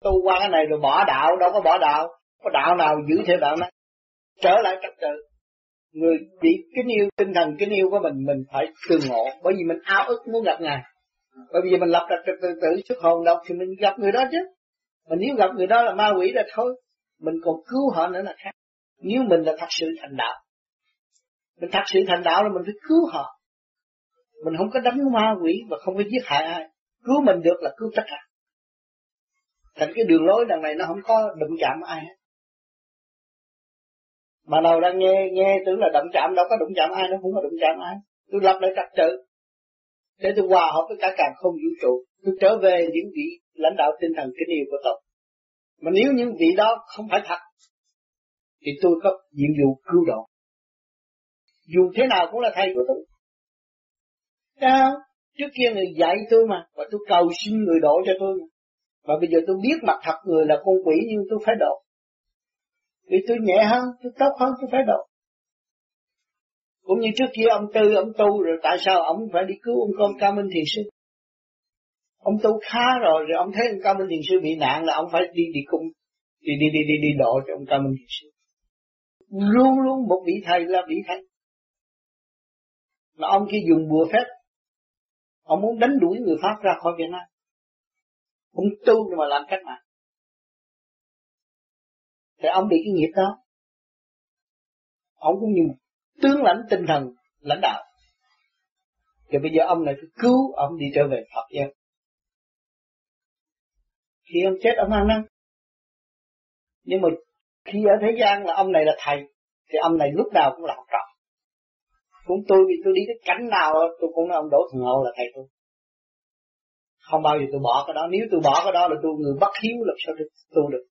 tu qua cái này rồi bỏ đạo, đâu có bỏ đạo, có đạo nào giữ theo đạo này, trở lại trật tự. Người bị kính yêu, tinh thần kính yêu của mình phải tương ngộ, bởi vì mình ao ước muốn gặp Ngài. Bởi vì mình lập ra trật tự xuất hồn độc thì mình gặp người đó chứ. Mà nếu gặp người đó là ma quỷ là thôi, mình còn cứu họ nữa là khác. Nếu mình là thật sự thành đạo, mình thật sự thành đạo là mình phải cứu họ. Mình không có đánh ma quỷ và không có giết hại ai. Cứu mình được là cứu tất cả. Thành cái đường lối đằng này nó không có đụng chạm ai hết. Mà nào đang nghe tưởng là đụng chạm, đâu có đụng chạm ai, nó không có đụng chạm ai. Tôi lập lại trật tự để tôi hòa hợp với cả càn khôn vũ trụ. Tôi trở về những vị lãnh đạo tinh thần kính yêu của tôi. Mà nếu những vị đó không phải thật thì tôi có nhiệm vụ cứu độ. Dù thế nào cũng là thầy của tôi. Sao? Trước kia người dạy tôi mà, và tôi cầu xin người độ cho tôi mà. Và bây giờ tôi biết mặt thật người là con quỷ nhưng tôi phải độ. Vì tôi nhẹ hơn, tôi tốt hơn, tôi phải độ. Cũng như trước kia ông Tư, ông tu rồi tại sao ông phải đi cứu ông con Cao Minh Thiền Sư? Ông tu khá rồi ông thấy ông Cao Minh Thiền Sư bị nạn là ông phải đi cùng, đi độ cho ông Cao Minh Thiền Sư. Luôn luôn một vị thầy là vị thầy. Mà ông kia dùng bùa phép, ông muốn đánh đuổi người Pháp ra khỏi Việt Nam. Ông tu nhưng mà làm cách mạng. Thì ông bị cái nghiệp đó. Ông cũng như tướng lãnh tinh thần lãnh đạo. Thì bây giờ ông này phải cứu ông đi trở về Phật giáo. Khi ông chết ông ăn năn. Nhưng mà khi ở thế gian là ông này là thầy, thì ông này lúc nào cũng là học trò. Cũng tôi vì tôi đi cái cảnh nào tôi cũng nói ông Đỗ Thượng Hậu là thầy tôi. Không bao giờ tôi bỏ cái đó. Nếu tôi bỏ cái đó là tôi người bất hiếu, làm sao tu được.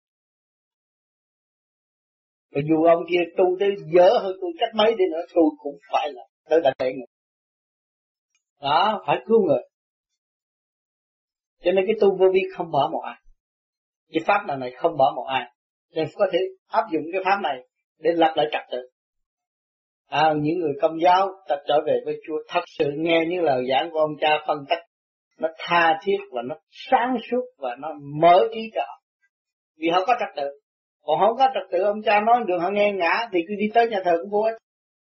Và dù ông kia tu tới dở hơn tôi cách mấy đi nữa, tôi cũng phải là tới đại đệ người. Đó, phải cứu người. Cho nên cái tu vô vi không bỏ một ai. Cái pháp này không bỏ một ai. Nên có thể áp dụng cái pháp này để lập lại trật tự. Những người Công giáo ta trở về với Chúa thật sự nghe những lời giảng của ông cha phân tích, nó tha thiết và nó sáng suốt và nó mở trí cho họ. Vì họ có trật tự. Còn không có trật tự, ông cha nói đường họ nghe ngã thì cứ đi tới nhà thờ cũng vô ích.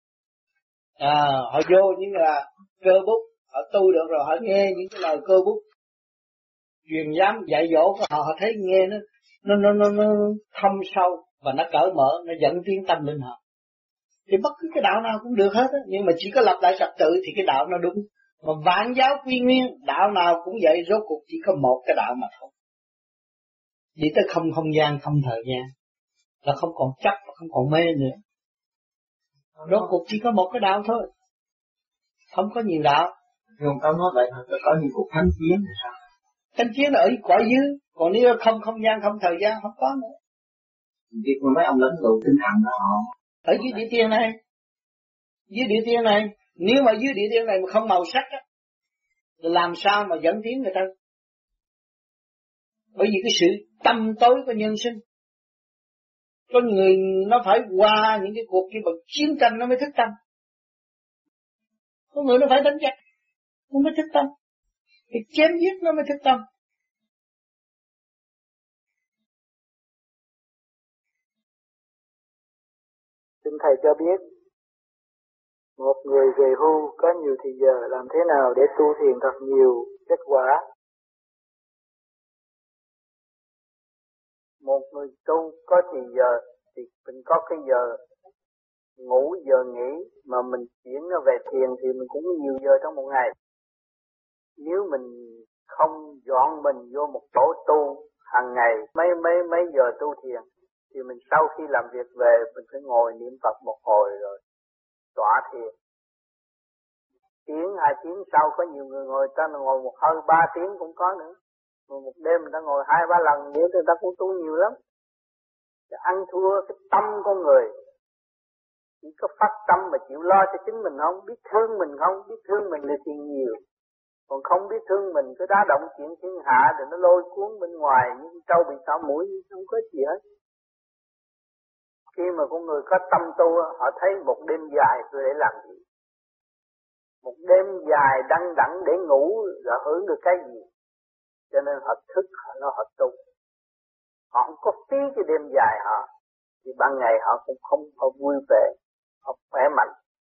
Họ vô những là cơ bút, họ tu được rồi họ nghe những cái lời cơ bút truyền giám dạy dỗ của họ thấy nghe nó thâm sâu và nó cởi mở, nó dẫn tiến tâm linh họ. Thì bất cứ cái đạo nào cũng được hết á, nhưng mà chỉ có lập lại trật tự thì cái đạo nó đúng. Mà vạn giáo quy nguyên, đạo nào cũng vậy, rốt cuộc chỉ có một cái đạo mà thôi. Đi tới không gian, không thời gian, là không còn chấp, không còn mê nữa. Rốt cuộc chỉ có một cái đạo thôi, không có nhiều đạo. Không có nói vậy mà có những cuộc thánh chiến thì sao? Thánh chiến là ở cõi dưới, còn nếu không gian, không thời gian, không có nữa. Việc mà mấy ông lãnh tụ tinh thần đó họ ở dưới địa tiên này, dưới địa tiên này, nếu mà dưới địa tiên này mà không màu sắc á, làm sao mà dẫn tiến người ta? Bởi vì cái sự tâm tối của nhân sinh, có người nó phải qua những cái cuộc kia bằng chiến tranh nó mới thức tâm, có người nó phải đánh giặc nó mới thức tâm, thì chém giết nó mới thức tâm. Xin thầy cho biết, một người về hưu có nhiều thì giờ làm thế nào để tu thiền thật nhiều kết quả? Một người tu có thì giờ thì mình có cái giờ ngủ, giờ nghỉ, mà mình chuyển nó về thiền thì mình cũng nhiều giờ trong một ngày. Nếu mình không dọn mình vô một tổ tu hàng ngày mấy giờ tu thiền thì mình sau khi làm việc về mình phải ngồi niệm Phật một hồi rồi tọa thiền. Tiếng 2 tiếng sau có nhiều người ngồi ta ngồi một hơi 3 tiếng cũng có nữa. Rồi một đêm người ta ngồi 2-3 lần vậy người ta cũng tu nhiều lắm. Để ăn thua cái tâm con người. Chỉ có phát tâm mà chịu lo cho chính mình không, biết thương mình không, biết thương mình thì thiền nhiều. Còn không biết thương mình cứ đá động chuyện thiên hạ rồi nó lôi cuốn bên ngoài những trâu bị xỏ mũi không có gì hết. Khi mà con người có tâm tu họ thấy một đêm dài tôi để làm gì? Một đêm dài đăng đẳng để ngủ là hưởng được cái gì? Cho nên họ thức họ lo họ tu. họ không có phí cái đêm dài họ, thì ban ngày họ cũng không có vui vẻ, họ khỏe mạnh.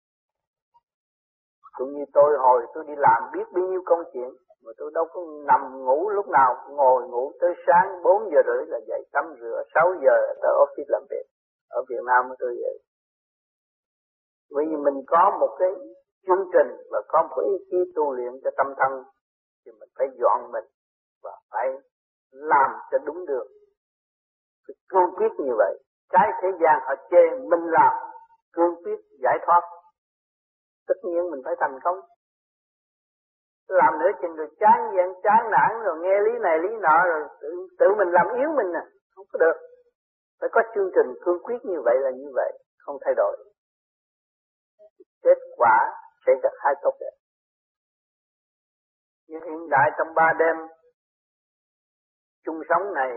Cũng như tôi hồi tôi đi làm biết bao nhiêu công chuyện, mà tôi đâu có nằm ngủ lúc nào, ngồi ngủ tới sáng 4 giờ rưỡi là dậy tắm rửa, 6 giờ tới office làm việc. Ở Việt Nam tôi vậy. Bởi vì mình có một cái chương trình và có một cái ý chí tu luyện cho tâm thân, thì mình phải dọn mình và phải làm cho đúng được. Phải cương quyết như vậy. Cái thế gian họ chê, mình làm cương quyết giải thoát, tất nhiên mình phải thành công. Làm nữa chừng rồi chán nản rồi nghe lý này lý nọ rồi tự mình làm yếu mình nè, không có được. Phải có chương trình cương quyết như vậy là như vậy, không thay đổi. Kết quả sẽ gặt hái tốt đẹp. Nhưng hiện đại trong 3 đêm chung sống này,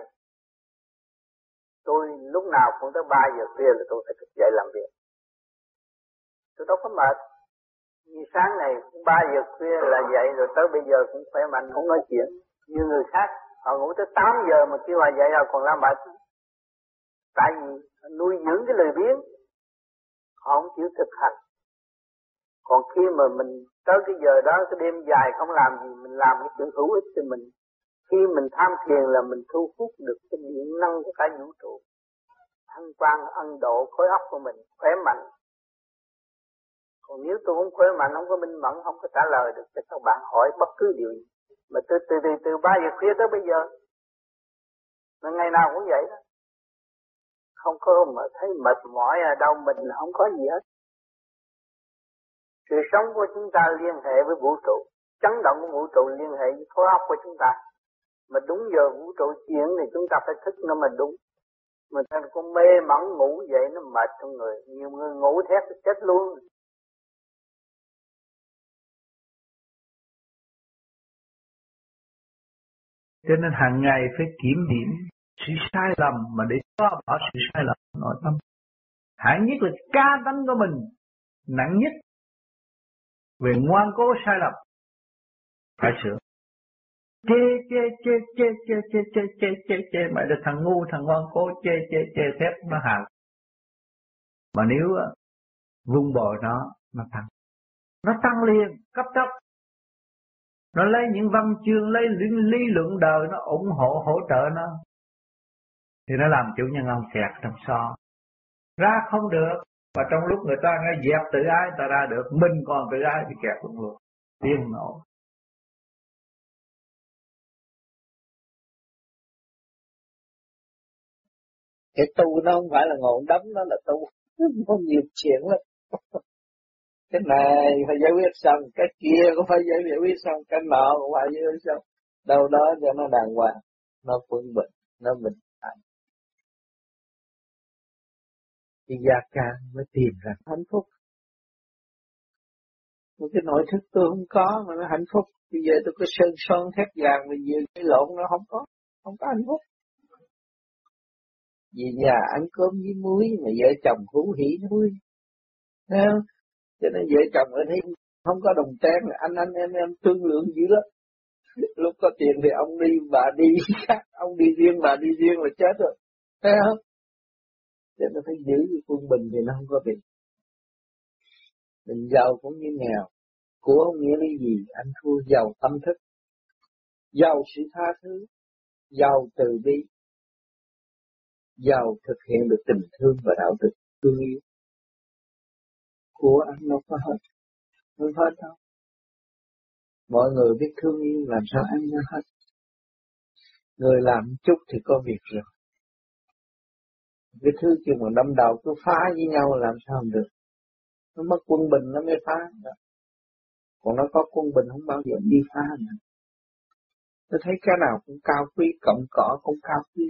tôi lúc nào cũng tới 3 giờ khuya là tôi phải thức dậy làm việc. Tôi đâu có mệt. Như sáng này 3 giờ khuya là dậy rồi tới bây giờ cũng khỏe mạnh, không nói chuyện. Như người khác, họ ngủ tới 8 giờ mà kêu họ dậy họ còn làm bậy. Tại vì nuôi dưỡng cái lười biếng, họ không chịu thực hành. Còn khi mà mình tới cái giờ đó, cái đêm dài không làm gì, mình làm cái chuyện hữu ích cho mình. Khi mình tham thiền là mình thu hút được cái điện năng của cả vũ trụ. Thăng quan ân độ khối óc của mình khỏe mạnh. Còn nếu tôi không khỏe mạnh, không có minh mẫn, không có trả lời được cho các bạn hỏi bất cứ điều gì. Mà từ 3 giờ khuya tới bây giờ, mà ngày nào cũng vậy đó. Không có mà thấy mệt mỏi ở đâu, mình không có gì hết. Sự sống của chúng ta liên hệ với vũ trụ, chấn động của vũ trụ liên hệ với khối óc của chúng ta. Mà đúng giờ vũ trụ chuyển thì chúng ta phải thức nó mà đúng. Mà ta có mê mẩn ngủ vậy nó mệt trong người. Nhiều người ngủ thét thì chết luôn. Cho nên hàng ngày phải kiểm điểm sự sai lầm mà để xóa bỏ sự sai lầm nội tâm. Hạng nhất là ca tánh của mình, nặng nhất về ngoan cố sai lầm phải sửa. Chê mày là thằng ngu, thằng ngoan cố, chê phép nó hào. Mà nếu vun bồi nó tăng liền cấp tốc. Nó lấy những văn chương, lấy lý luận đời nó ủng hộ, hỗ trợ nó, thì nó làm chủ nhân ông kẹt trong so. Ra không được, và trong lúc người ta nghe dẹp tự ái, ta ra được, mình còn tự ái thì kẹt luôn, điên nổ. Cái tu nó không phải là ngồi đấm, nó là tu. Nó nhiều chuyện lắm. Cái này phải giải quyết xong, cái kia cũng phải giải quyết xong, cái nọ cũng phải giải quyết xong. Đâu đó cho nó đàng hoàng, nó quân bình, nó bình thản. Thì gia can mới tìm ra hạnh phúc. Một cái nội thức tôi không có mà nó hạnh phúc. Bây giờ tôi có sơn son thép vàng mà vừa cái lộn nó không có hạnh phúc. Về nhà ăn cơm với muối mà vợ chồng hú hỉ nuôi. Thấy không? Cho nên vợ chồng ở đây không có đồng trang, anh em thương lượng dữ lắm. Lúc có tiền thì ông đi, bà đi khác, ông đi riêng, bà đi riêng là chết rồi. Thấy không? Cho nên phải giữ cái quân bình thì nó không có việc. Mình giàu cũng như nghèo. Của không nghĩa lý gì, anh thua giàu tâm thức, giàu sự tha thứ, giàu từ bi, giàu thực hiện được tình thương và đạo đức thương yêu. Của anh nó có hết, không hết đâu. Mọi người biết thương yêu làm sao ăn nó hết. Người làm chút thì có việc rồi. Cái thứ kia mà đâm đầu cứ phá với nhau làm sao không được. Nó mất quân bình nó mới phá. Còn nó có quân bình không bao giờ đi phá nữa. Tôi thấy cái nào cũng cao quý, cộng cỏ cũng cao quý.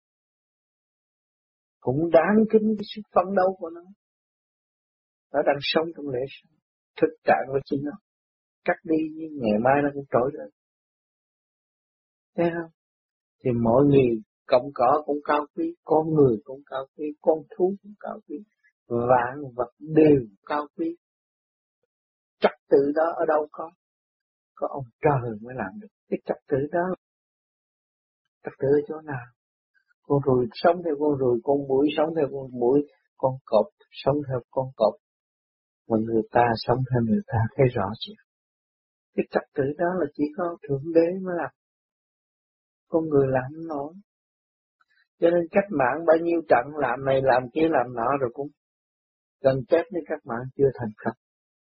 Cũng đáng kính cái sức phấn đấu của nó. Nó đang sống trong lễ sống, thực trạng của chính nó. Cắt đi ngày mai nó cũng trỗi lên. Thấy không? Thì mọi người cộng cỏ cũng cao quý, con người cũng cao quý, con thú cũng cao quý, vạn vật đều cao quý. Trật tự đó ở đâu có ông trời mới làm được cái trật tự đó. Trật tự ở chỗ nào? Con ruồi sống theo con ruồi, con muỗi sống theo con muỗi, con cọp sống theo con cọp. Mà người ta sống theo người ta thấy rõ chưa? Cái trật tự đó là chỉ có Thượng Đế mới làm. Con người làm không nổi. Cho nên cách mạng bao nhiêu trận làm này làm kia làm nọ rồi cũng gần chết với cách mạng chưa thành công.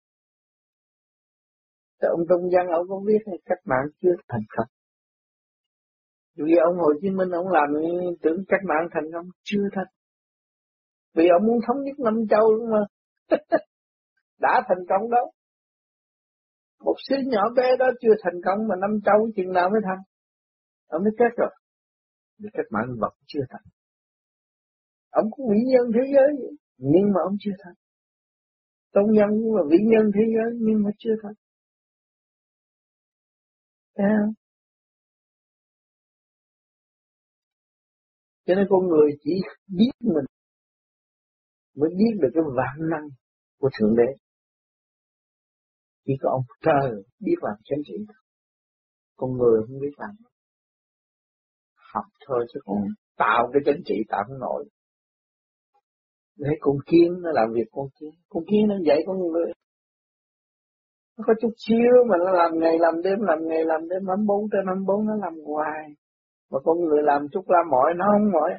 Thì ông Trung Văn ông cũng biết cách mạng chưa thành công. Vì ông Hồ Chí Minh ông làm tưởng cách mạng thành công chưa thành. Vì ông muốn thống nhất năm châu đúng mà. Đã thành công đâu. Một xứ nhỏ bé đó chưa thành công mà năm châu chừng nào mới thành. Ông mới chết rồi. Vì cách mạng vật chưa thành. Ông cũng vĩ nhân thế giới nhưng mà ông chưa thành. Tôn nhân cũng là vĩ nhân thế giới nhưng mà chưa thành. Cho nên con người chỉ biết mình mới biết được cái vạn năng của Thượng Đế. Chỉ có ông trời biết làm chánh trị. Con người không biết làm. Học thôi chứ còn tạo cái chánh trị tạo không nổi. Để con kiến nó làm việc con kiến. Con kiến nó dạy con người. Nó có chút xíu mà nó làm ngày làm đêm, làm ngày làm đêm, 24/24 nó làm hoài. Mà con người làm chút la mỏi nó không mỏi.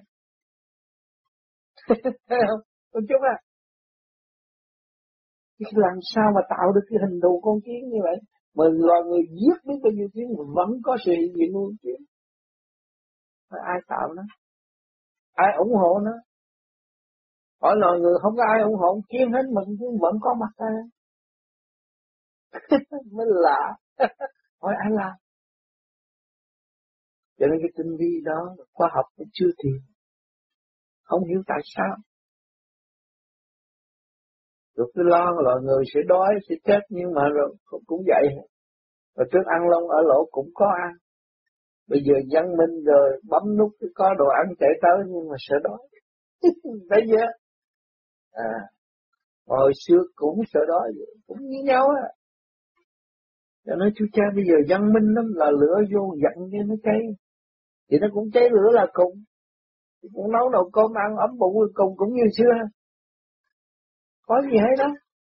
Thấy không? Con chút à. Làm sao mà tạo được cái hình thù con kiến như vậy? Mà loài người giết biết bao nhiêu kiến mà vẫn có sự hiện diện của con kiến. Mà ai tạo nó? Ai ủng hộ nó? Hỏi loài người không có ai ủng hộ kiến hết mình cũng vẫn có mặt ra. Mới lạ. Hỏi ai làm? Cho nên cái tinh vi đó khoa học cũng chưa tìm. Không hiểu tại sao. Rồi cứ lo loài người sẽ đói, sẽ chết nhưng mà rồi cũng vậy. Rồi trước ăn lông ở lỗ cũng có ăn. Bây giờ văn minh rồi bấm nút có đồ ăn chạy tới nhưng mà sợ đói. Thấy chưa? Hồi xưa cũng sợ đói, cũng như nhau á. Cho nên chú cha bây giờ văn minh lắm là lửa vô dặn cho nó cháy. Thì nó cũng cháy lửa là cùng. Thì cũng nấu nồi cơm ăn ấm bụng cùng cũng như xưa. Có gì hết đó.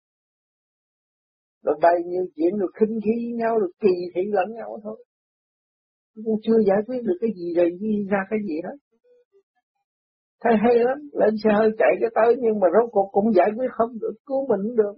Rồi bày nhiều chuyện rồi khinh khí với nhau rồi kỳ thị lẫn nhau thôi. Cũng chưa giải quyết được cái gì rồi ra cái gì hết. Thấy hay lắm, lên xe hơi chạy cái tới nhưng mà rốt cuộc cũng giải quyết không được, cứu mình không được.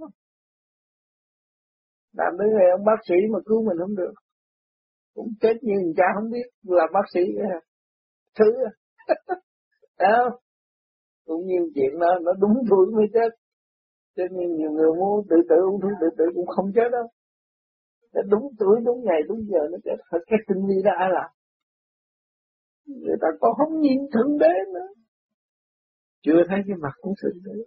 Làm đến ngày ông bác sĩ mà cứu mình không được. Cũng chết như người cha không biết là bác sĩ thứ. Đấy không? Cũng nhiều chuyện đó, nó đúng tuổi mới chết. Cho nên nhiều người muốn tự tử ung thư tự tử cũng không chết đâu. Nó đúng tuổi, đúng ngày, đúng giờ nó chết. Cái tinh vi đó ai làm? Người ta còn không nhìn Thượng Đế nữa. Chưa thấy cái mặt của Thượng Đế.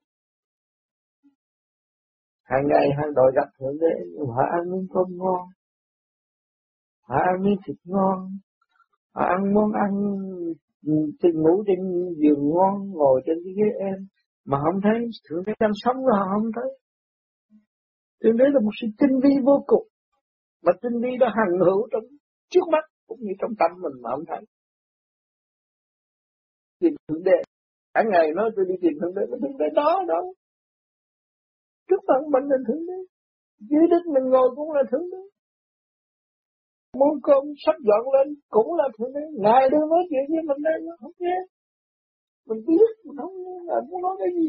Hàng ngày hàng đòi gặp Thượng Đế, nhưng họ ăn miếng cơm ngon. Họ ăn miếng thịt ngon. Họ ăn món ăn trên ngủ trên giường ngon, ngồi trên cái ghế em. Mà không thấy Thượng Đế đang sống rồi họ không thấy. Thượng Đế là một sự tinh vi vô cùng. Mà tinh vi đó hằng hữu trong trước mắt cũng như trong tâm mình mà không thấy. Tìm Thượng Đế. Cả ngày nói tôi đi tìm Thượng Đế, Thượng Đế đó đâu. Trước mặt mình là Thượng Đế. Dưới đất mình ngồi cũng là Thượng Đế. Món cơm sắp dọn lên cũng là Thượng Đế. Ngài đừng nói chuyện với mình đây, không nghe. Mình biết, mình không nghe, Ngài muốn nói cái gì.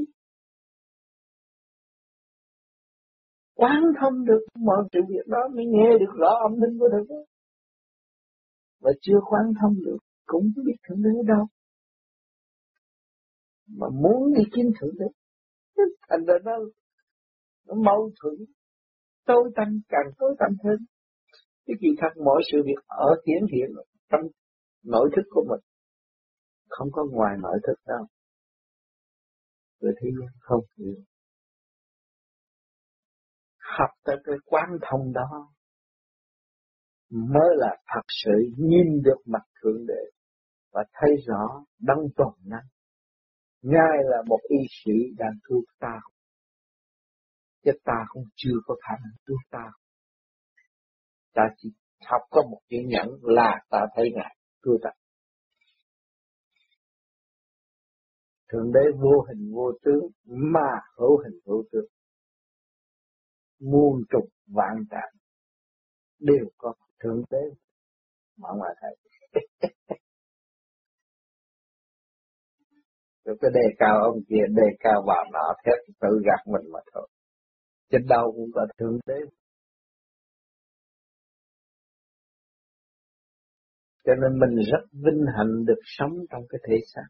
Quán thông được mọi sự việc đó mới nghe được rõ âm thanh của Thượng Đế. Và chưa quán thông được, cũng không biết Thượng Đế đâu. Mà muốn đi kiếm Thượng Đế. Thành ra nó mâu thuẫn. Tối tăm càng tối tăm hơn. Cái kỳ thật mọi sự việc ở hiển hiện trong nội thức của mình. Không có ngoài nội thức đâu. Người thế gian không hiểu. Học tới cái quán thông đó mới là thật sự nhìn được mặt Thượng Đế và thấy rõ đấng toàn năng. Ngài là một y sĩ đang cứu ta. Chứ ta cũng chưa có khả năng cứu ta. Ta chỉ học có một chữ nhẫn là ta thấy Ngài cứu ta. Thượng đế vô hình vô tướng mà hữu hình hữu tướng. Muôn trùng vạn trạng đều có thượng đế mà ngoài thầy. Rồi cái đề cao ông kia, đề cao bà nọ, thét tự gạt mình mà thôi. Trên đâu cũng có thượng đế. Cho nên mình rất vinh hạnh được sống trong cái thể xác.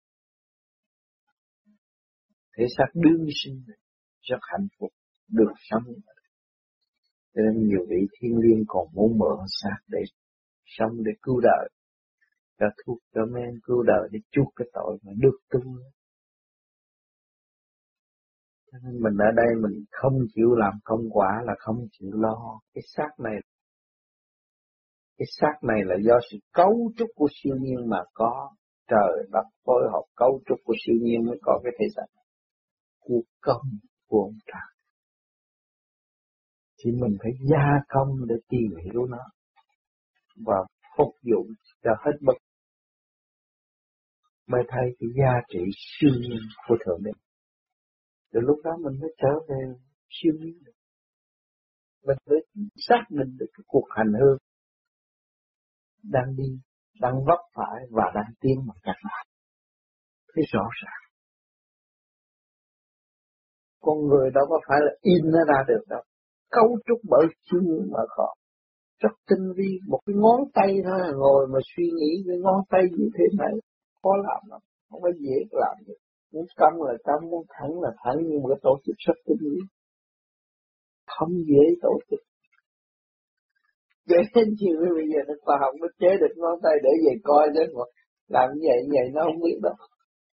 Thể xác đương sinh rất hạnh phúc được sống. Cho nên nhiều vị thiên liêng còn muốn mượn xác để sống, để cứu đời, cho thuốc, cho men cứu đời để chuốc cái tội mà được tu. Cho nên mình ở đây mình không chịu làm công quả là không chịu lo. Cái xác này là do sự cấu trúc của siêu nhiên mà có. Trời đất phối hợp cấu trúc của siêu nhiên mới có cái thể xác này. Cuộc công của ông trời. Thì mình phải gia công để tìm hiểu nó và phục vụ cho hết mức mới thấy cái giá trị siêu nhiên của Thượng Đế. Từ lúc đó mình mới trở về siêu nhiên được. Mình mới xác định được cái cuộc hành hương đang đi, đang vấp phải và đang tiến mà các bạn. Thấy rõ ràng. Con người đâu có phải là in nó ra được đâu. Cấu trúc bởi siêu nhiên mà khó. Rất tinh vi, một cái ngón tay thôi, ngồi mà suy nghĩ cái ngón tay như thế này, khó làm lắm, không có dễ làm được. Muốn cong là cong, muốn thẳng là thẳng, nhưng mà cái tổ chức rất tinh vi, không dễ tổ chức. Cho nên nhiều người bây giờ nó khoa học nó chế được ngón tay để về coi chứ mà làm như vậy nó không biết đâu.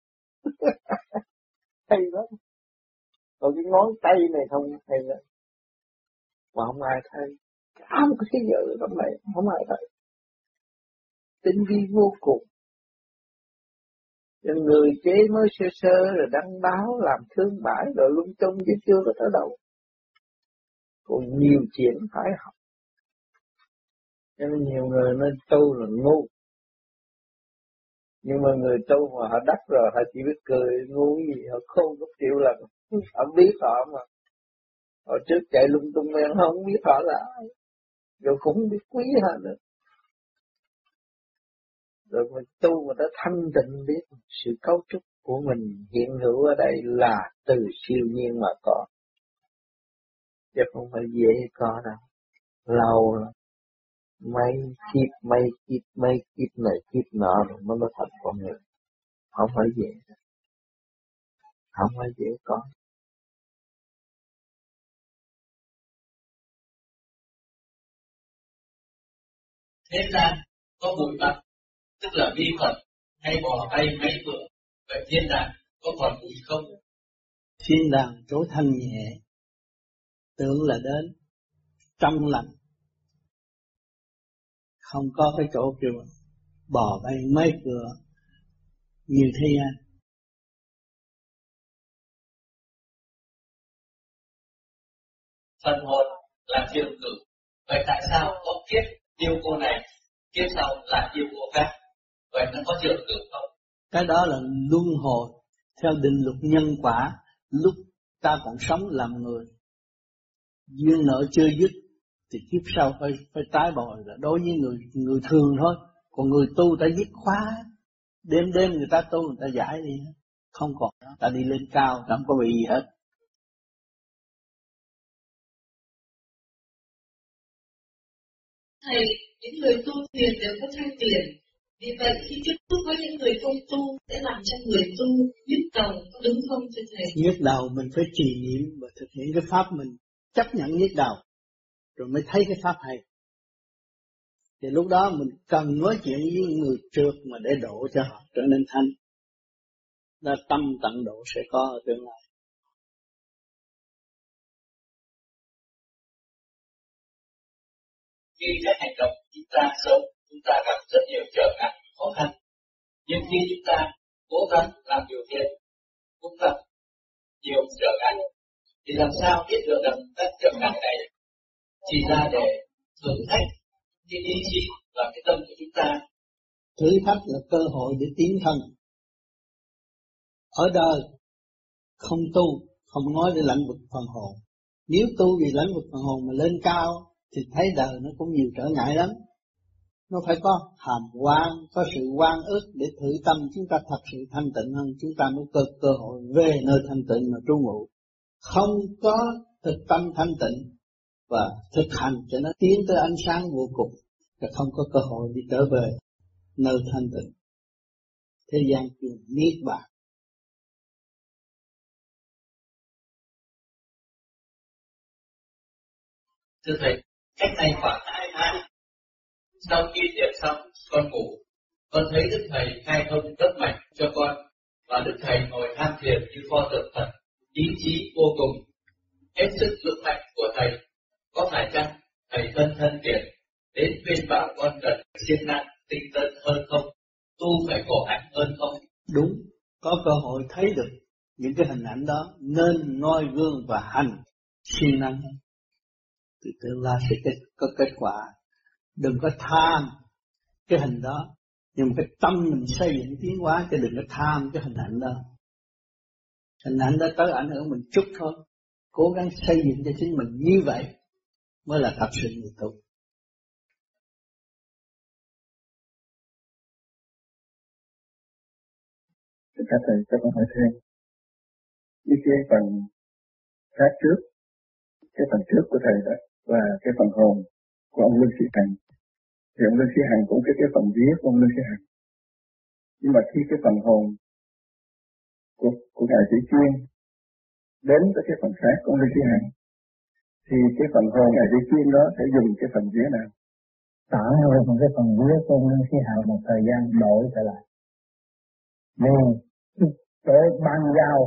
Hay lắm. Còn cái ngón tay này không hay lắm. Mà không ai thấy. Không có cái dự trong này, không ai thấy. Tinh vi vô cùng. Cho người chế mới sơ sơ rồi đăng báo làm thương bãi rồi lung tung chứ chưa có tới đâu. Còn nhiều chuyện phải học. Cho nên nhiều người nên tu là ngu. Nhưng mà người tu mà họ đắc rồi họ chỉ biết cười ngu gì, họ không có chịu lần. Họ biết họ mà. Họ trước chạy lung tung men không biết họ là ai. Rồi cũng không biết quý họ nữa. Rồi mình tu mà đã thanh tịnh biết sự cấu trúc của mình hiện hữu ở đây là từ siêu nhiên mà có. Chứ không phải dễ có đâu. Lâu lắm. Mấy kiếp này kiếp nọ rồi nó mới thành con người. Không phải dễ. Không phải dễ có. Thế gian có bụi bặm, tức là vi khuẩn hay bò bay mấy bữa. Vậy thiên đàng có còn bụi không? Thiên đàng chỗ thanh nhẹ, tưởng là đến trong lành, không có cái chỗ kêu bò bay mấy cửa như thế gian. Phần hồn là triệu cử. Vậy tại sao có kiếp yêu cô này, kiếp sau lại yêu cô khác? Vậy nó có triệu cử không? Cái đó là luân hồi theo định luật nhân quả. Lúc ta còn sống làm người, duyên nợ chưa dứt thì kiếp sau phải tái bồi. Là đối với người thường thôi. Còn người tu ta dứt khóa, đêm người ta tu người ta giải đi, không còn đó. Ta đi lên cao, ta không có bị gì hết. Thầy, những người tu thiền đều có thanh tiền. Vì vậy khi tiếp xúc với những người không tu sẽ làm cho người tu nhức đầu, có đúng không thưa thầy? Nhức đầu mình phải trì niệm và thực hiện cái pháp mình chấp nhận nhức đầu, rồi mới thấy cái pháp hay. Thì lúc đó mình cần nói chuyện với người trượt mà để độ cho họ trở nên thanh. Đó tâm tận độ sẽ có ở tương lai. Khi cái hành động chúng ta sống, chúng ta gặp rất nhiều trở ngại, khó khăn. Nhưng khi chúng ta cố gắng làm điều thiện, cũng gặp nhiều trở ngại. Thì làm sao biết được rằng các trở ngại này chỉ ra để thử thách cái ý chí và cái tâm của chúng ta. Thử thách là cơ hội để tiến thân. ở đời không tu, không nói để lãnh vực phần hồn. Nếu tu vì lãnh vực phần hồn mà lên cao thì thấy đời nó cũng nhiều trở ngại lắm. Nó phải có hàm quan, có sự quan ức để thử tâm chúng ta thật sự thanh tịnh hơn, chúng ta mới có cơ hội về nơi thanh tịnh mà trú ngụ. Không có thực tâm thanh tịnh và thực hành cho nó tiến tới ánh sáng vô cùng, thì không có cơ hội đi trở về nơi thanh tịnh. Thế gian kêu niết bàn. Thưa Thầy, cách này khoảng 2 tháng, sau khi tiệc xong, con ngủ, con thấy Đức Thầy khai thông đất mạch cho con, và Đức Thầy ngồi tham thiền như pho tượng Phật, ý chí vô cùng. Hết sức vững mạnh của Thầy, có phải chăng Thầy thân tiền đến khuyên bảo con cần siêng năng, tinh tấn hơn không? Tu phải khổ hạnh hơn không? Đúng, có cơ hội thấy được những cái hình ảnh đó, nên noi gương và hành siêng năng. Thì tương lai sẽ có kết quả. Đừng có tham cái hình đó, nhưng mà cái tâm mình xây dựng tiến hóa, chứ đừng có tham cái hình ảnh đó. Hình ảnh đó tới ảnh hưởng mình chút thôi. Cố gắng xây dựng cho chính mình như vậy mới là thật sự người tu. Các thầy cho con hỏi thêm, như cái phần phát trước, cái phần trước của thầy đó và cái phần hồn của ông Lương Sĩ Hằng, thì ông Lương Sĩ Hằng cũng cái phần vía của ông Lương Sĩ Hằng, nhưng mà khi cái phần hồn của ngài Sĩ Chuyên đến với cái phần khác của ông Lương Sĩ Hằng, thì cái phần hồn ngài Sĩ Chuyên đó sẽ dùng cái phần vía nào? Tạm hơi một cái phần vía của ông Lương Sĩ Hằng một thời gian đổi trở lại, nhưng để ban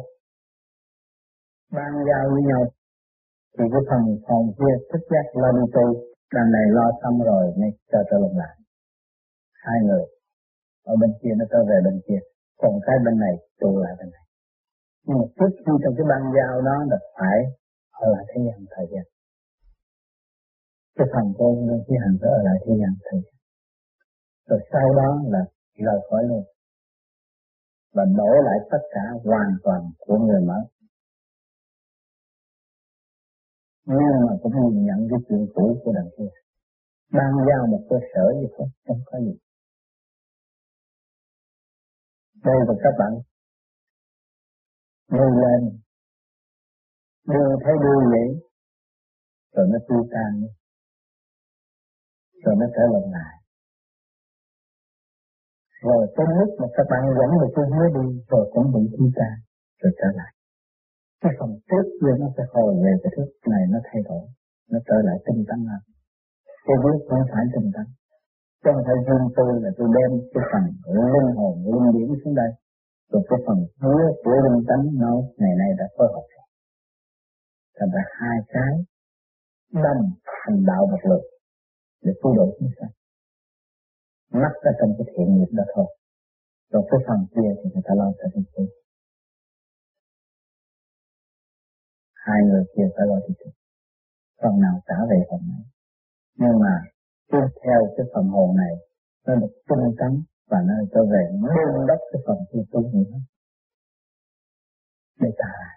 giao với nhau thì cái phần hồn kia thức giác lo đi tu, đằng này lo xong rồi mới cho trở lại. Hai người ở bên kia nó trở về bên kia, còn cái bên này tụ lại bên này. Nhưng mà trước khi trong cái ban giao đó là phải ở lại thế gian thời gian. Cái phần của ông Lương Sĩ Hằng phải ở lại thế gian thời gian. Rồi sau đó là rời khỏi luôn. Và đổ lại tất cả hoàn toàn của người mới. Nhưng mà cũng nhìn nhận cái chuyện cũ của đằng kia. Ban giao một cơ sở như thế, không có gì. Đây là các bạn đưa lên, đưa thấy đưa vậy, rồi nó tiêu tan, rồi nó trở lại. Rồi tới lúc mà các bạn dẫn được cái hướng đi, rồi cũng bị tiêu tan, rồi trở lại. Cái phần trước kia nó sẽ hồi về cái trước này nó thay đổi, nó trở lại tinh tấn hơn. Tôi biết không phải tinh tấn. Trong thời gian tôi là tôi đem cái phần linh hồn, linh điển xuống đây. Rồi cái phần hứa của linh tánh nó ngày nay đã phối hợp rồi. Thành ra hai cái đâm thành đạo một lực để cứu độ chúng sanh. Mắc ở trong cái thiện nghiệp đó thôi. Rồi cái phần kia thì người ta lo cho đi tu. Hai người kia phải lo đi tu. Phần nào trả về phần này. Nhưng mà tiếp theo cái phần hồn này nó được tinh tấn và nó trở về đôn đốc cái phần kia tu nữa. Để trả lại.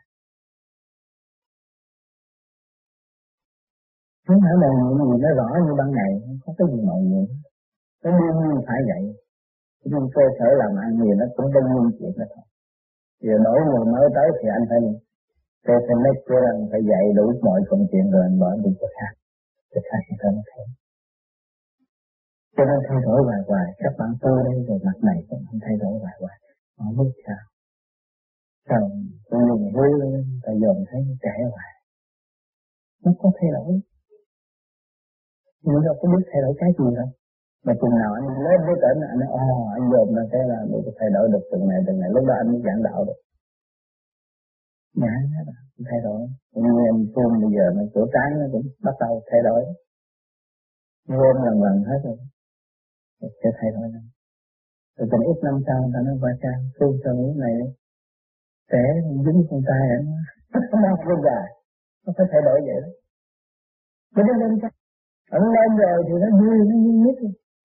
Không phải là những gì nó rõ như ban ngày, không có cái gì màu nhiệm. Nó đương nhiên phải vậy. Nhưng cơ sở làm ăn gì nó cũng đương nhiên chuyện đó thôi. Giờ đổi người mới tới thì anh phải make sure anh phải dạy đủ mọi công chuyện rồi anh bỏ đi cho khác. Cho khác thì ta mới thấy. Cho nên thay đổi hoài. Các bạn tu đây rồi mặt này cũng không thay đổi hoài. Không biết sao. Sao tôi dùng hứa ta dồn thấy trẻ hoài. Nó có thay đổi. Nhưng đâu có biết thay đổi cái gì đâu. Mà chừng nào anh lên với tỉnh anh nói anh dồn ra thế là để thay đổi được từng này. Lúc đó anh mới giảng đạo được. Nhãn hết rồi, thay đổi. Như em Phương bây giờ nó chỗ trái nó cũng bắt đầu thay đổi. Gom lần hết rồi. Sẽ thay đổi lắm. Rồi còn ít năm sau ta nói qua trang Phương cho những này sẽ dính con tay ảnh. Nó không dài. Nó phải thay đổi vậy đó. Nó lên chắc. Ấn lên rồi thì nó vui nhất.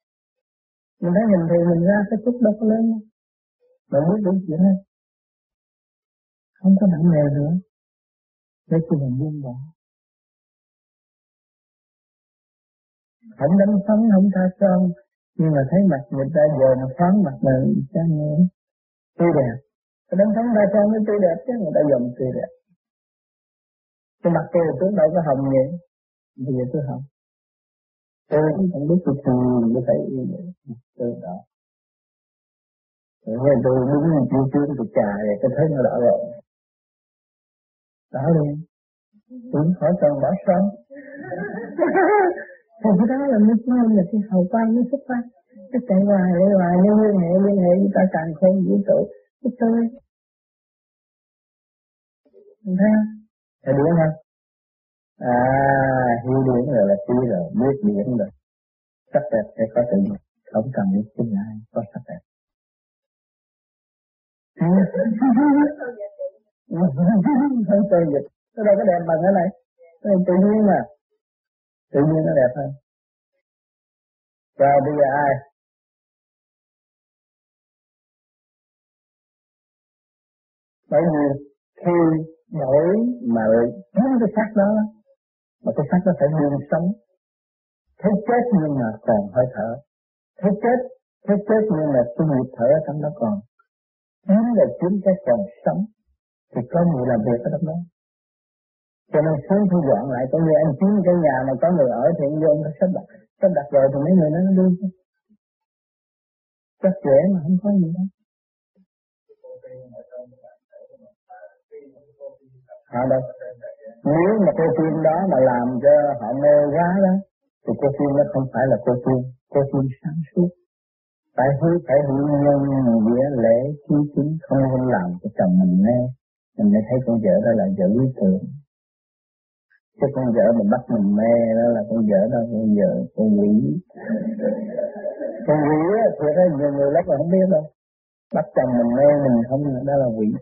Mình thấy nhìn thì mình ra cái chút đâu có lớn. Mà biết đúng chuyện hết. không có nặng nề nữa, để cho mình buông bỏ. Không đánh phấn, không tha son, nhưng mà thấy mặt người ta giờ mà phán mặt mình cho nghe tươi đẹp. Cái đánh phấn tha son mới tươi đẹp chứ, người ta dòm tươi đẹp. Cái mặt tôi trước đâu có hồng vậy, bây giờ tôi hồng. Tôi không biết tôi thường tôi thấy như vậy, tôi đó. Rồi tôi đúng chiêu chiêu tôi chà vậy, tôi thấy nó đỏ rồi. Đỏ đi, tôi khỏi cần bỏ son. Thì cái đó là mới nói là cái hậu quang mới xuất phát. Cái chạy hoài nhưng liên hệ với ta càng không vũ trụ. Cái tôi. Mình thấy không? Thấy đúng không? Hiểu điển rồi là trí rồi, biết điển rồi. Sắc đẹp sẽ có tự nhiên, không cần biết chính ai có sắc đẹp. Không tự dịch, nó đâu có đẹp bằng cái này. Nó tự nhiên mà. Tự nhiên nó đẹp hơn. Rồi bây giờ ai? Bởi vì khi đổi mà đúng cái xác đó, mà cái xác đó phải luôn sống. Thấy chết nhưng mà còn hơi thở. Thấy chết nhưng mà cái nhịp thở ở trong đó còn. Chiếm cái còn sống. Thì có người làm việc ở trong đó. Cho nên sớm thu dọn lại, có như anh chiếm cái nhà mà có người ở thì anh vô anh sắp đặt rồi thì mấy người nó đi. Rất dễ mà không có gì đâu. Họ đâu. Nếu mà cô tiên đó mà làm cho họ mê quá đó, thì cô tiên đó không phải là cô tiên sáng suốt. Phải hữu nhân nghĩa lễ chí chính, không nên làm cho chồng mình mê. Mình mới thấy con vợ đó là vợ lý tưởng. Chứ con vợ mình bắt mình mê đó là con vợ đó, con vợ con quỷ. Con quỷ á, thiệt á, nhiều người lắm mà không biết đâu. Bắt chồng mình mê mình không, đó là quỷ.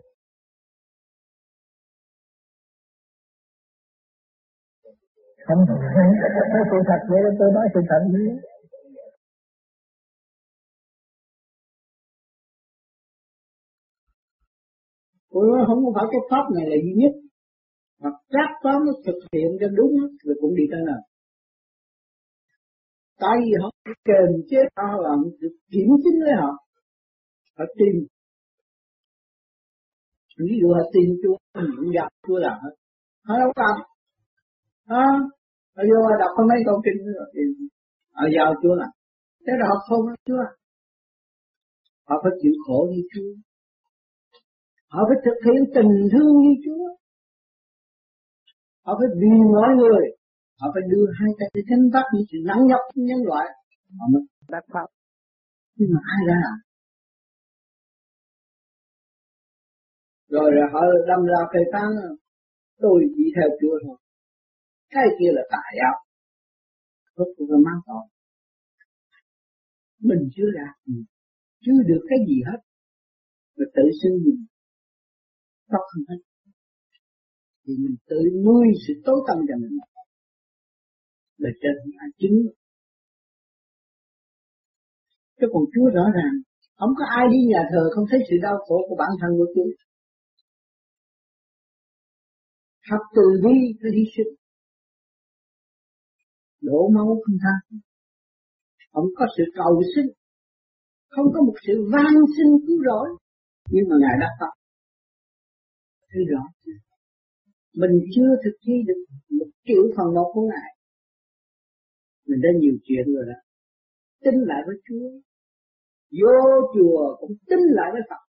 Không, nói sự thật vậy đó, tôi nói sự thật vậy đó. Tôi nói không phải cái pháp này là duy nhất, mà các pháp nó thực hiện cho đúng rồi cũng đi tới nào. Tại vì họ kềm chế họ làm được kiểm chứng với họ tìm. Ví dụ họ tìm Chúa, những gặp Chúa làm hết. Họ đâu có làm. Họ vô đọc có mấy câu kinh thì họ giao Chúa làm. Thế là họ không có Chúa. Họ phải chịu khổ như Chúa. Họ phải thực hiện tình thương như Chúa. Họ phải vì mọi người. Họ phải đưa hai tay để gánh vác những sự nặng nhọc của nhân loại. Họ mới đắc pháp. Nhưng mà ai đã làm? Rồi họ đâm ra phê phán, tôi chỉ theo Chúa thôi. Cái kia là tà giáo. Rốt cuộc là mang tội. Mình chưa đạt, chưa được cái gì hết. Rồi tự xưng mình tốt hơn hết. Thì mình tự nuôi sự tối tâm cho mình. Là trên ai chứng. Chứ còn Chúa rõ ràng, không có ai đi nhà thờ không thấy sự đau khổ của bản thân của Chúa. Học từ bi phải hy sinh. Đổ máu không tha. Không có sự cầu xin. Không có một sự van xin cứu rỗi. Nhưng mà Ngài đắc pháp. Thấy rõ. Mình chưa thực thi được 1/1000 của Ngài. Mình đã nhiều chuyện rồi đó. Tin lại với Chúa. Vô chùa cũng tin lại với Phật.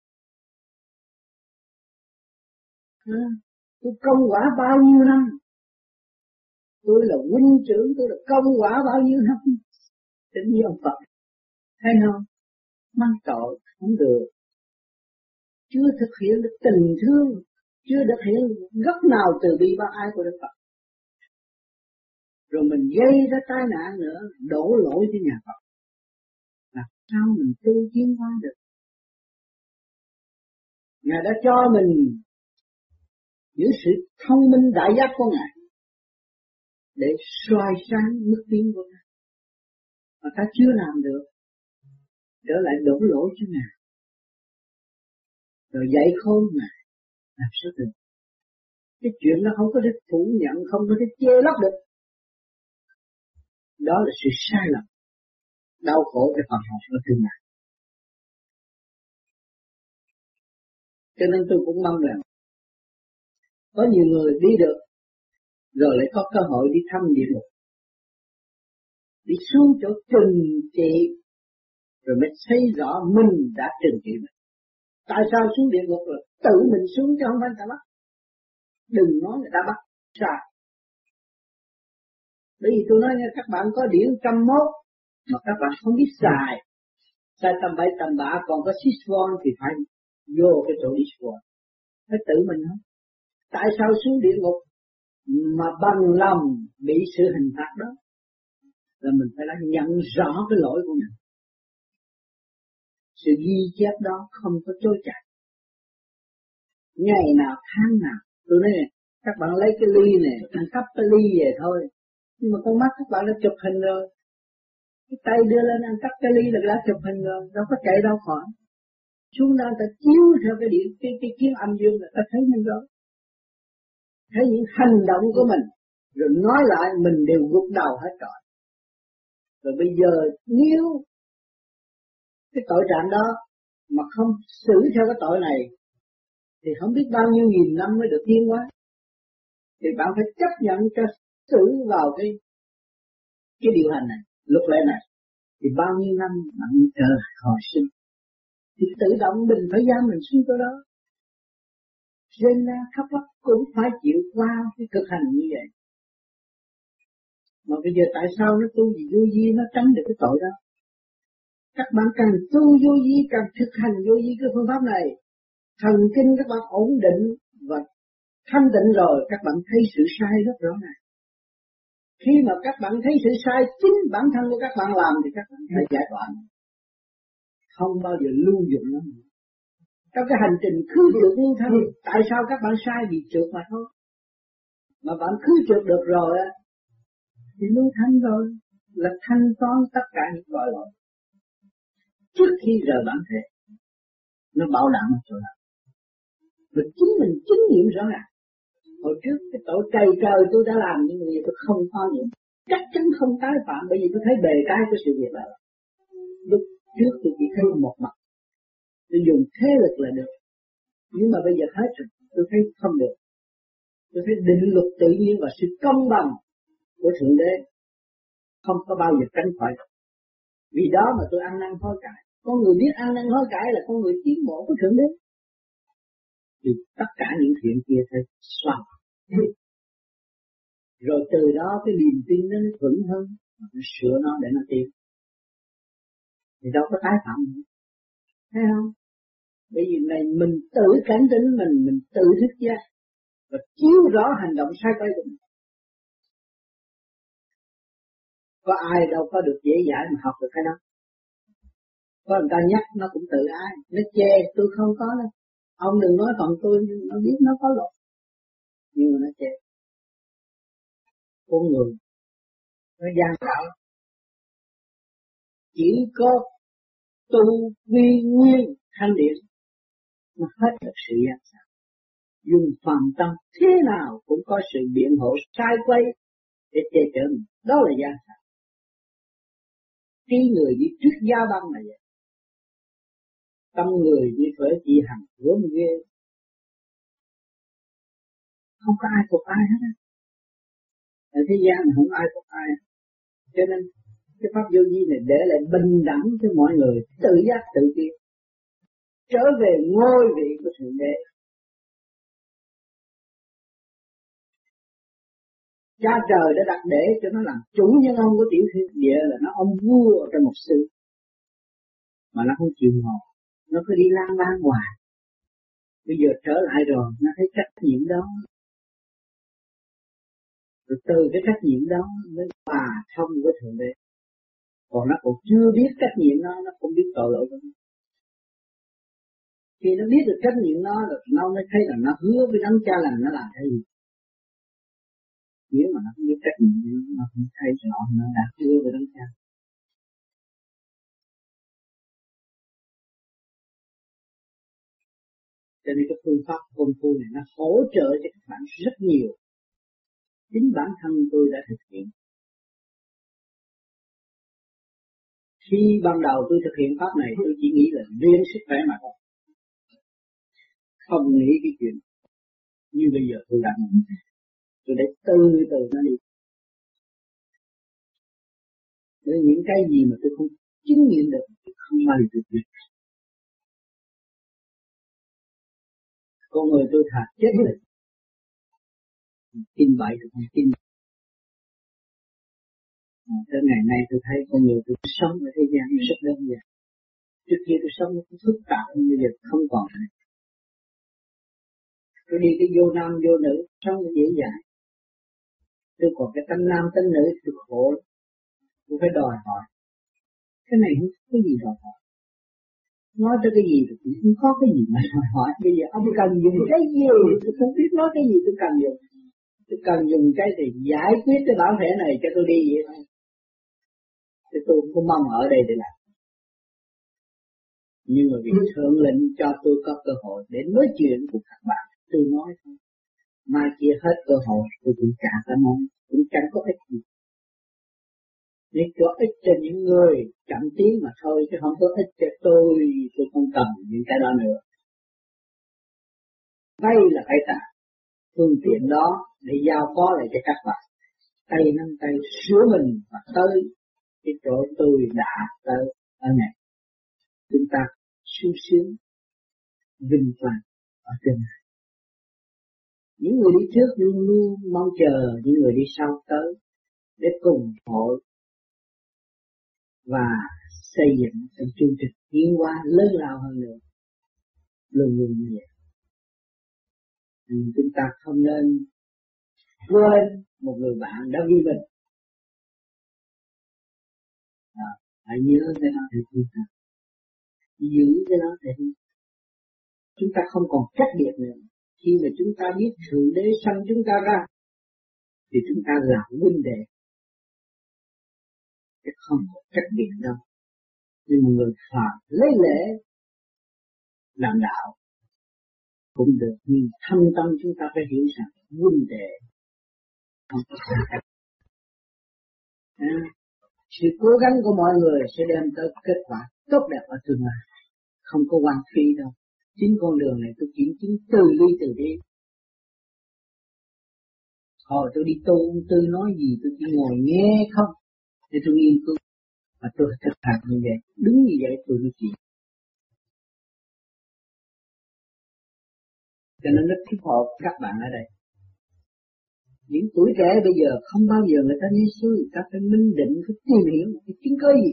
Tôi công quả bao nhiêu năm. Tôi là huynh trưởng, tôi là công quả bao nhiêu năm. Tin với ông Phật. Thấy không? Mang tội không được. Chưa thực hiện được tình thương. Chưa thực hiện góc nào từ bi bác ái của Đức Phật. Rồi mình gây ra tai nạn nữa. Đổ lỗi cho nhà Phật. Làm sao mình tu tiến hóa được? Ngài đã cho mình những sự thông minh đại giác của Ngài để soi sáng mức tiến của Ngài. Mà ta chưa làm được, trở lại đổ lỗi cho Ngài. Rồi dạy khôn Ngài. làm sao được? Cái chuyện nó không có thể phủ nhận, không có thể che lấp được. Đó là sự sai lầm, đau khổ về phần hồn của tương lai. Cho nên tôi cũng mong rằng có nhiều người đi được rồi lại có cơ hội đi thăm địa ngục, đi xuống chỗ trừng trị, rồi mới thấy rõ mình đã trừng trị mình. Tại sao xuống địa ngục rồi tự mình xuống chứ không phải người ta bắt? Đừng nói người ta bắt, sai. Bởi vì tôi nói nha, các bạn có điển 101 mà các bạn không biết xài tầm bậy tầm bạ, còn có sisvon thì phải vô cái chỗ sisvon. Phải tự mình không? Tại sao xuống địa ngục mà bằng lòng bị sự hình phạt đó? Là mình phải đã nhận rõ cái lỗi của mình. Sự ghi chép đó không có chối cãi. Ngày nào tháng nào, tôi nói này, các bạn lấy cái ly này, ăn cắp cái ly về thôi. Nhưng mà con mắt các bạn đã chụp hình rồi. Cái tay đưa lên ăn cắp cái ly là đã chụp hình rồi, đâu có chạy đâu khỏi. Xuống đó ta chiếu theo cái điện, cái kiến âm dương là ta thấy mình rồi. Thấy những hành động của mình, rồi nói lại mình đều gục đầu hết rồi. Rồi bây giờ nếu cái tội trạng đó mà không xử theo cái tội này thì không biết bao nhiêu nghìn năm mới được tiến hóa. Thì bạn phải chấp nhận cho xử vào cái điều hành này, luật lệ này. Thì bao nhiêu năm bạn trở lại hồi sinh. Thì tự động mình phải giam mình xuống chỗ đó. Trên ra khắp đất cũng phải chịu qua cái cực hành như vậy. Mà bây giờ tại sao nó tu gì vô vi nó tránh được cái tội đó? Các bạn càng tu vô vi, càng thực hành vô vi cái phương pháp này, thần kinh các bạn ổn định và thanh tịnh rồi, các bạn thấy sự sai rất rõ ràng. Khi mà các bạn thấy sự sai chính bản thân của các bạn làm thì các bạn phải giải tỏa. Không bao giờ lưu dụng nó. Trong cái hành trình cứ được lưu thanh, tại sao các bạn sai bị trượt mà thôi. Mà bạn cứ trượt được rồi á, thì lưu thanh rồi là thanh toán tất cả những gọi lỗi. Trước khi rời bản thể, nó bảo đảm ở chỗ nào. Và chính mình chứng nghiệm rõ ràng. Hồi trước cái tội trời tôi đã làm, nhưng mà tôi không có những chắc chắn không tái phạm, bởi vì tôi thấy bề cái của sự việc đó. Lúc trước tôi chỉ thấy một mặt, tôi dùng thế lực là được, nhưng mà bây giờ hết rồi, tôi thấy không được. Tôi thấy định luật tự nhiên và sự công bằng của Thượng Đế không có bao giờ tránh khỏi được. Vì đó mà tôi ăn năn hối cải. Con người biết ăn năn hối cải là con người tiến bộ của Thượng Đế. Thì tất cả những chuyện kia phải xóa. Rồi từ đó cái niềm tin nó vững hơn, nó sửa nó để nó tiến. Thì đâu có tái phạm nữa. Thấy không? Bởi vì này mình tự cảnh tỉnh mình tự thức giác và chiếu rõ hành động sai quay của mình. Có ai đâu có được dễ dãi mà học được cái đó. Có người ta nhắc nó cũng tự ái, nó chê tôi không có đâu. Ông đừng nói phần tôi, nhưng nó biết nó có lỗi. Nhưng mà nó chê. Con người nó gian xảo. Chỉ có tu vi nguyên thanh điển nó hết được sự gian xảo. Dùng phàm tâm thế nào cũng có sự biện hộ sai quay để che chở mình. Đó là gian xảo. Trí người đi trước giao băng là vậy. Tâm người như phở chỉ hằng gớm ghê. Không có ai phục ai hết á. Ở thế gian này không ai phục ai. Cho nên cái pháp vô vi này để lại bình đẳng cho mọi người tự giác tự tiến, trở về ngôi vị của Thượng Đế. Cha trời đã đặt để cho nó làm chủ nhân ông của tiểu thiên địa, là nó ông vua trong một xứ, mà nó không chịu ngồi, nó cứ đi lang bang hoài. Bây giờ trở lại rồi nó thấy trách nhiệm đó, rồi từ cái trách nhiệm đó mới hòa thông với Thượng Đế. Còn nó còn chưa biết trách nhiệm nó cũng biết tội lỗi của nó. Khi nó biết được trách nhiệm nó rồi nó mới thấy là nó hứa với đấng cha là nó làm cái gì. Nếu mà nó không biết trách nhiệm nó không thấy rõ nó đã hứa với đấng cha. Cho nên cái phương pháp công phu này nó hỗ trợ cho các bạn rất nhiều. Chính bản thân tôi đã thực hiện. Khi ban đầu tôi thực hiện pháp này, tôi chỉ nghĩ là riêng sức khỏe mà thôi, không nghĩ cái chuyện như bây giờ tôi đang làm. Tôi để từ từ nó đi. Bởi những cái gì mà tôi không chứng nghiệm được, tôi không bao giờ tôi biết. Con người tôi thà chết rồi, tin bậy tôi không tin. Tới ngày nay tôi thấy con người tôi sống ở thế gian rất đơn giản. Trước kia tôi sống nó phức tạp, nhưng bây giờ không còn nữa. Tôi đi cái vô nam vô nữ, sống nó dễ dàng. Tôi còn cái tánh nam tánh nữ tôi khổ. Tôi phải đòi hỏi. Cái này không có gì đòi hỏi. Nói tới cái gì thì cũng không có cái gì mà đòi hỏi. Bây giờ ông cần dùng cái gì, tôi không biết nói cái gì tôi cần dùng. Tôi cần dùng cái gì giải quyết cái bản thể này cho tôi đi vậy thôi. Thì tôi không có mong ở đây để làm. Nhưng mà vì thượng lệnh cho tôi có cơ hội để nói chuyện cùng các bạn, tôi nói thôi. Mai kia hết cơ hội, tôi cũng trả cả món, cũng chẳng có ích gì. Nếu có ích cho những người chậm tiến mà thôi, chứ không có ích cho tôi không cần những cái đó nữa. Đây là phải trả phương tiện đó để giao phó lại cho các bạn. Tay nắm tay sửa mình và tới cái chỗ tôi đã tới ở này. Chúng ta sung sướng, vinh quang ở trên này. Những người đi trước luôn luôn mong chờ những người đi sau tới để cùng hội và xây dựng một chương trình tiến hóa lớn lao hơn nữa. Luôn luôn như vậy. Chúng ta không nên quên một người bạn đã vì mình. Hãy nhớ cái đó để chúng ta giữ cái đó để chúng ta không còn cách biệt nữa. Khi mà chúng ta biết Thượng Đế sanh chúng ta ra, thì chúng ta là huynh đệ, chứ không có cách biệt đâu. Nhưng người phàm lấy lễ làm đạo cũng được, nhưng thâm tâm chúng ta phải hiểu rằng huynh đệ không có cách. Sự cố gắng của mọi người sẽ đem tới kết quả tốt đẹp ở tương lai, không có hoang phí đâu. Chính con đường này tôi kiểm chứng từ ly từ đi. Hồi tôi đi tu, tôi nói gì tôi chỉ ngồi nghe không, để tôi nghiên cứu, mà tôi thực hành như vậy, đúng như vậy tôi mới chịu. Cho nên nó thuyết phục các bạn ở đây. Những tuổi trẻ bây giờ không bao giờ người ta nghe suy, người ta phải minh định, phải tìm hiểu cái chứng cơ gì.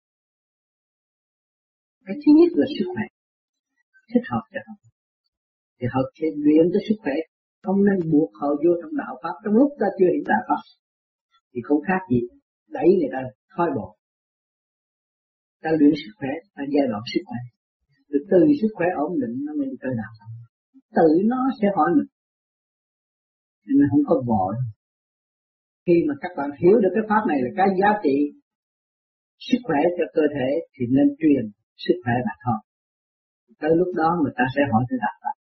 Cái thứ nhất là sức khỏe, thích hợp cho họ. Thì họ sẽ luyện tới sức khỏe, không nên buộc họ vô trong đạo pháp trong lúc ta chưa hiểu đạo pháp. Thì không khác gì đẩy người ta thoái bộ. Ta luyện sức khỏe, ta giai đoạn sức khỏe. Từ sức khỏe ổn định nó mới đi tới đạo. Tự nó sẽ hỏi mình. Nên không có vội. Khi mà các bạn hiểu được cái pháp này là cái giá trị sức khỏe cho cơ thể thì nên truyền sức khỏe là thôi. Tới lúc đó người ta sẽ hỏi tới đạo pháp.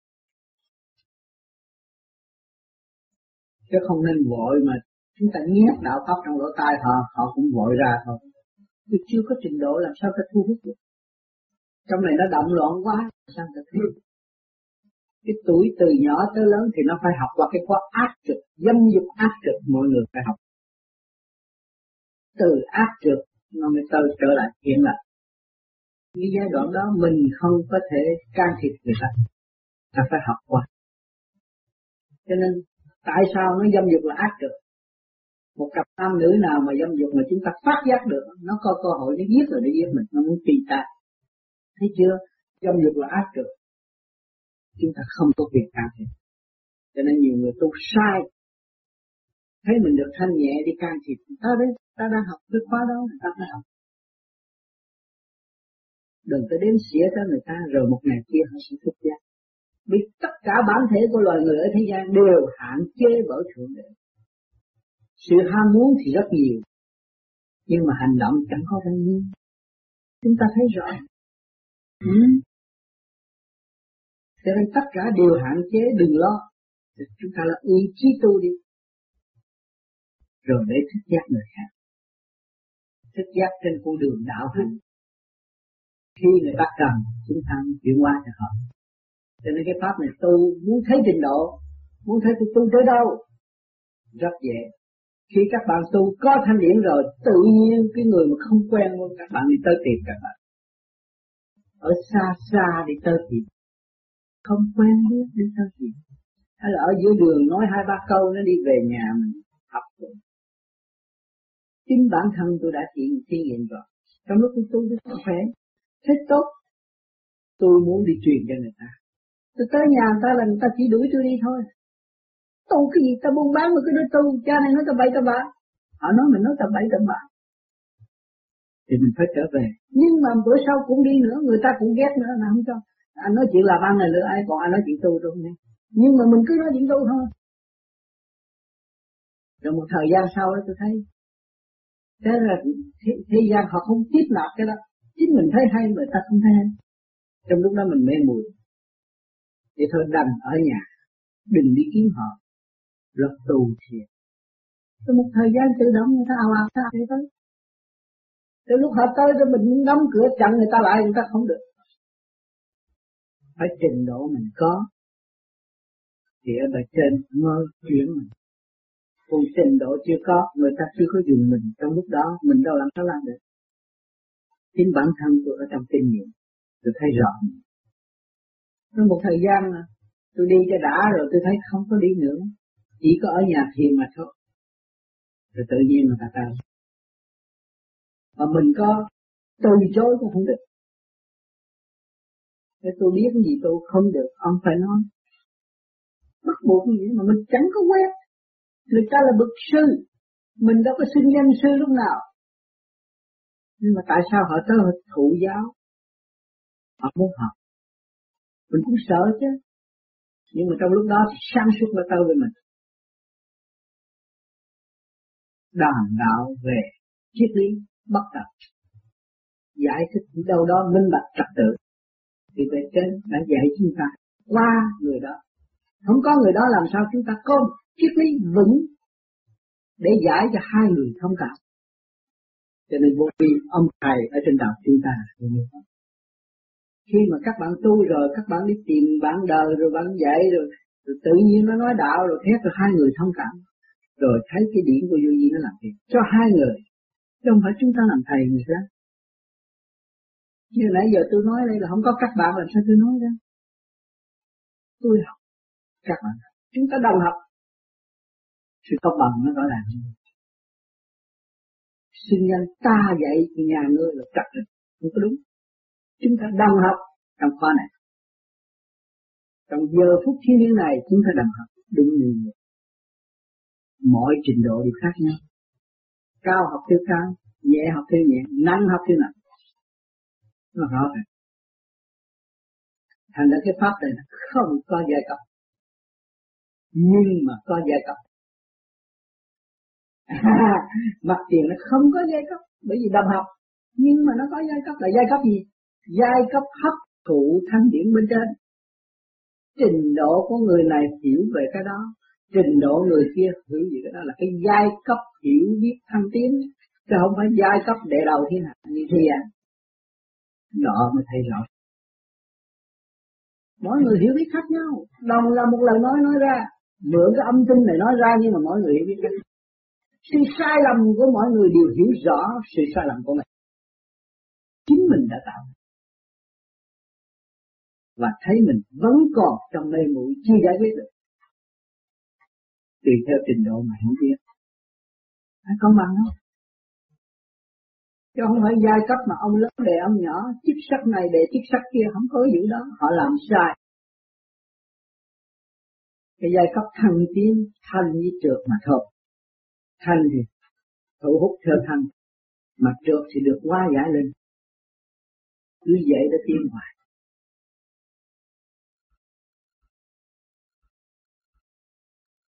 Chứ không nên vội mà chúng ta nhét đạo pháp trong lỗ tai họ cũng vội ra thôi. Tôi chưa có trình độ làm sao ta thu hút được. Trong này nó động loạn quá, sao ta thu hút. Cái tuổi từ nhỏ tới lớn thì nó phải học qua cái khóa ác trực, dâm dục ác trực, mọi người phải học. Từ ác trực nó mới trở lại hiện lại. Cái giai đoạn đó mình không có thể can thiệp người ta phải học qua. Cho nên tại sao nó dâm dục là ác trực? Một cặp nam nữ nào mà dâm dục mà chúng ta phát giác được, nó có cơ hội nó giết rồi để giết mình, nó muốn tùy ta. Thấy chưa? Dâm dục là ác trực. Chúng ta không có quyền can thiệp. Cho nên nhiều người tu sai. Thấy mình được thanh nhẹ đi can thiệp. Ta đang học cái khóa đó, ta phải học. Đừng có đếm xỉa tới người ta, rồi một ngày kia họ sẽ thức giác. Vì tất cả bản thể của loài người ở thế gian đều hạn chế bởi Thượng Đế. Sự ham muốn thì rất nhiều, nhưng mà hành động chẳng có bao nhiêu. Chúng ta thấy rõ. Cho nên tất cả đều hạn chế, đừng lo. Chúng ta là ý chí tu đi. Rồi để thức giác người khác. Thức giác trên con đường đạo hành. Khi người ta cần, chúng ta chuyển qua cho họ. Cho nên cái pháp này tu muốn thấy trình độ, muốn thấy tôi tu tới đâu, rất dễ. Khi các bạn tu có thanh điển rồi, tự nhiên cái người mà không quen với các bạn đi tới tìm các bạn. Ở xa xa đi tới tìm, không quen biết đi tới tìm. Hay là ở giữa đường nói 2-3 câu nó đi về nhà mình học rồi. Chính bản thân tôi đã thí nghiệm rồi. Trong lúc tôi tu tôi khỏe, thế tốt, tôi muốn đi truyền cho người ta. Tôi tới nhà người ta là người ta chỉ đuổi tôi đi thôi. Tu cái gì, ta buôn bán mà cứ nói tu, cha này nói ta bậy ta bạ. Họ nói mình nói ta bậy ta bạ. Thì mình phải trở về. Nhưng mà bữa sau cũng đi nữa, người ta cũng ghét nữa, là không cho. Anh nói chuyện làm ăn này nữa, ai còn anh nói chuyện tu tôi không nghe. Nhưng mà mình cứ nói chuyện tu thôi. Rồi một thời gian sau đó tôi thấy, thế là thế gian họ không tiếp nạp cái đó. Chính mình thấy hay, người ta không thấy hay. Trong lúc đó mình mê muội. Thì thôi đành ở nhà, đừng đi kiếm họ, rất tu thiệt. Rồi một thời gian tự động người ta ào ào ta thế tới. Từ lúc họ tới rồi mình đóng cửa chặn người ta lại, người ta không được. Phải trình độ mình có, thì ở bề trên mơ chuyển mình. Còn trình độ chưa có, người ta chưa có dùng mình, trong lúc đó mình đâu làm sao làm được. Chính bản thân tôi ở trong kinh nghiệm, tôi thấy rõ. Trong một thời gian tôi đi cho đã rồi tôi thấy không có đi nữa, chỉ có ở nhà thiền mà thôi. Rồi tự nhiên người ta tới. Mà mình có từ chối cũng không được. Thế tôi biết cái gì tôi không được, ông phải nói. Bắt buộc như vậy mà mình chẳng có quen. Người ta là bậc sư, mình đâu có xưng danh sư lúc nào. Nhưng mà tại sao họ tới họ thụ giáo? Họ muốn học. Mình cũng sợ chứ. Nhưng mà trong lúc đó thì sáng suốt nó tới với mình. Đàm đạo về triết lý bất tập, giải thích đâu đó minh bạch trật tự, thì về trên đã dạy chúng ta qua người đó. Không có người đó làm sao chúng ta có triết lý vững để giải cho hai người thông cảm. Cho nên vô vi ông thầy ở trên đầu chúng ta. Khi mà các bạn tu rồi, các bạn đi tìm bạn đời rồi bạn dạy rồi tự nhiên nó nói đạo rồi thét rồi hai người thông cảm. Rồi thấy cái điển của vô vi nó làm việc cho hai người. Chứ không phải chúng ta làm thầy người khác. Như nãy giờ tôi nói đây là không có các bạn làm sao tôi nói ra. Tôi học, các bạn học. Chúng ta đồng học. Sự công bằng nó rõ ràng. Xưng danh ta dạy nhà ngươi là trật định, không có đúng. Chúng ta đồng học trong khóa này. Trong giờ phút thiên liêng này chúng ta đồng học đúng như vậy. Mọi trình độ đều khác nhau. Cao học theo cao, nhẹ học theo nhẹ, nặng học theo nặng. Nó rõ ràng. Thành ra cái pháp này không có giai cấp. Nhưng mà có giai cấp. Mặt tiền nó không có giai cấp. Bởi vì đồng học. Nhưng mà nó có giai cấp. Là giai cấp gì? Giai cấp hấp thụ thanh điển bên trên. Trình độ của người này hiểu về cái đó. Trình độ người kia hiểu về cái đó. Là cái giai cấp hiểu biết thăng tiến. Chứ không phải giai cấp đệ đầu thiên hạ như thế à. Đó mới thấy rõ. Mỗi người hiểu biết khác nhau. Đồng là một lời nói ra. Mượn cái âm thanh này nói ra nhưng mà mỗi người hiểu biết khác nhau. Sự sai lầm của mọi người đều hiểu rõ sự sai lầm của mình. Chính mình đã tạo. Và thấy mình vẫn còn trong mê muội chưa giải quyết được. Tùy theo trình độ mà hiểu biết. Phải công bằng không? Chứ không phải giai cấp mà ông lớn đề ông nhỏ, chức sắc này đề chức sắc kia, không có vụ đó, họ làm sai. Cái giai cấp thăng tiến, thanh với trượt mà thôi. Thanh thì thu hút theo thanh, mà trượt thì được hóa giải lên. Cứ vậy để tiến hoài.